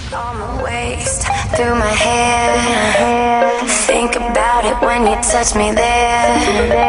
On my waist, through my hair. Think about it when you touch me there.